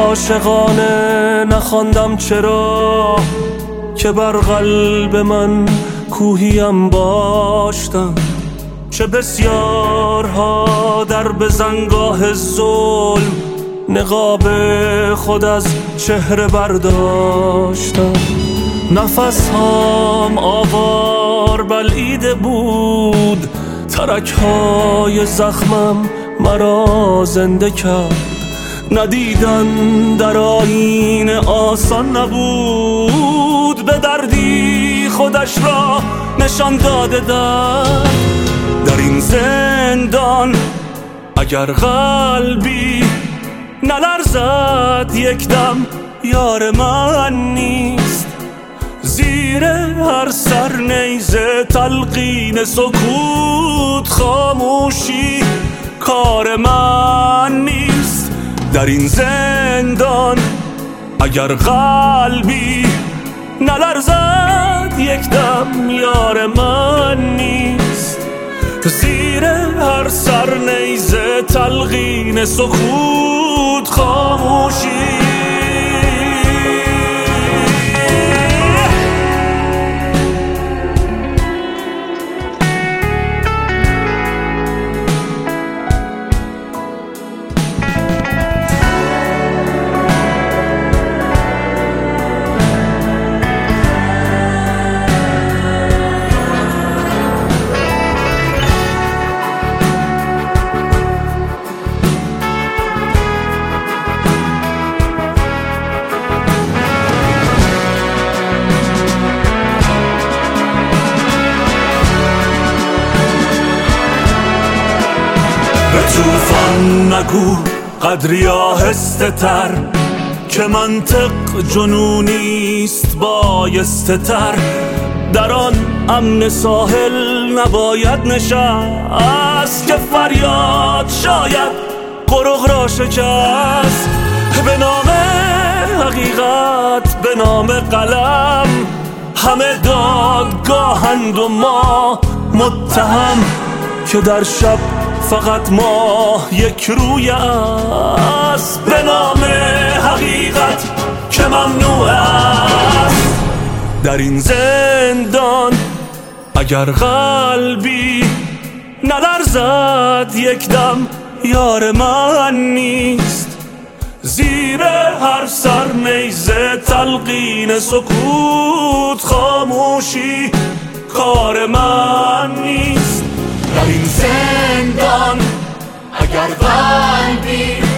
عاشقانه نخواندم چرا که بر قلب من کوهیم باشتم. چه بسیارها در بزنگاه ظلم نقاب خود از چهره برداشتم. نفسهام آوار بلعیده بود، ترکهای زخمم مرا زنده کرد. ندیدن در آیین آسان نبود، به دردی خودش را نشان داده در این زندان. اگر قلبی نلرزد یک دم یار من نیست. زیر هر سر نیزه تلقین سکوت خاموشی کار من نیست. در این زندان اگر قلبی نلرزد یک دم یار من نیست. زیر هر سر نیزه تلقین سکوت خاموشی. به توفان نگو قدری آهسته تر، که منطق جنونیست بایسته تر. در آن امن ساحل نباید نشست، که فریاد شاید قرق را شکست. به نام حقیقت، به نام قلم، همه دادگاهند و ما متهم. که در شب فقط ماه یک روی است، به نام حقیقت که ممنوع است. در این زندان اگر قلبی نلرزد یک دم یار من نیست. زیر هر سر نیزه تلقین سکوت خاموشی کار من نیست. در این زندان اگر قلبی